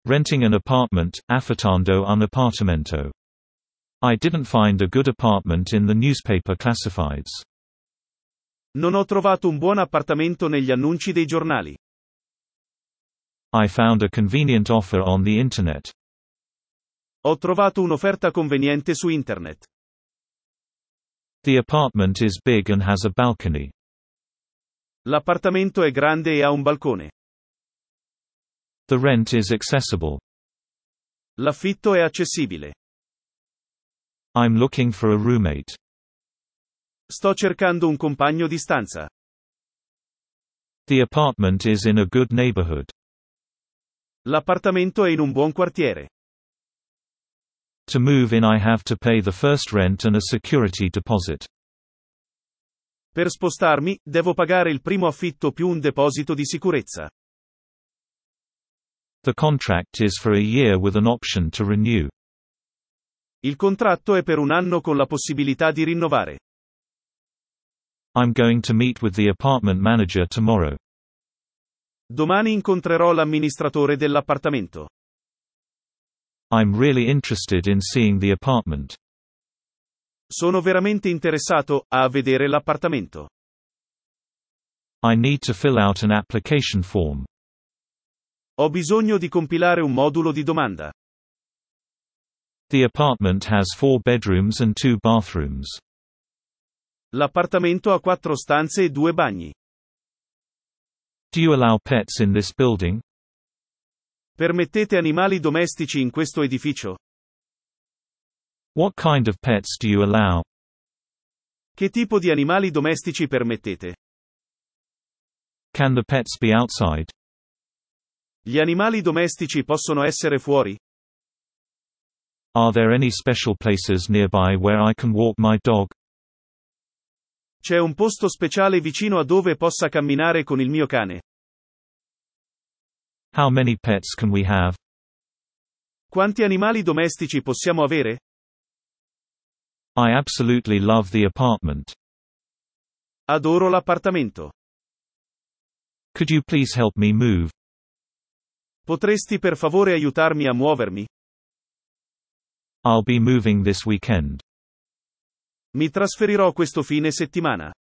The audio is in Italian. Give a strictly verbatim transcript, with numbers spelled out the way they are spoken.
Renting an apartment, affittando un appartamento. I didn't find a good apartment in the newspaper classifieds. Non ho trovato un buon appartamento negli annunci dei giornali. I found a convenient offer on the internet. Ho trovato un'offerta conveniente su internet. The apartment is big and has a balcony. L'appartamento è grande e ha un balcone. The rent is accessible. L'affitto è accessibile. I'm looking for a roommate. Sto cercando un compagno di stanza. The apartment is in a good neighborhood. L'appartamento è in un buon quartiere. To move in I have to pay the first rent and a security deposit. Per spostarmi, devo pagare il primo affitto più un deposito di sicurezza. The contract is for a year with an option to renew. Il contratto è per un anno con la possibilità di rinnovare. I'm going to meet with the apartment manager tomorrow. Domani incontrerò l'amministratore dell'appartamento. I'm really interested in seeing the apartment. Sono veramente interessato a vedere l'appartamento. I need to fill out an application form. Ho bisogno di compilare un modulo di domanda. The apartment has four bedrooms and two bathrooms. L'appartamento ha quattro stanze e due bagni. Do you allow pets in this building? Permettete animali domestici in questo edificio? What kind of pets do you allow? Che tipo di animali domestici permettete? Can the pets be outside? Gli animali domestici possono essere fuori? Are there any special places nearby where I can walk my dog? C'è un posto speciale vicino a dove possa camminare con il mio cane? How many pets can we have? Quanti animali domestici possiamo avere? I absolutely love the apartment. Adoro l'appartamento. Could you please help me move? Potresti per favore aiutarmi a muovermi? I'll be moving this weekend. Mi trasferirò questo fine settimana.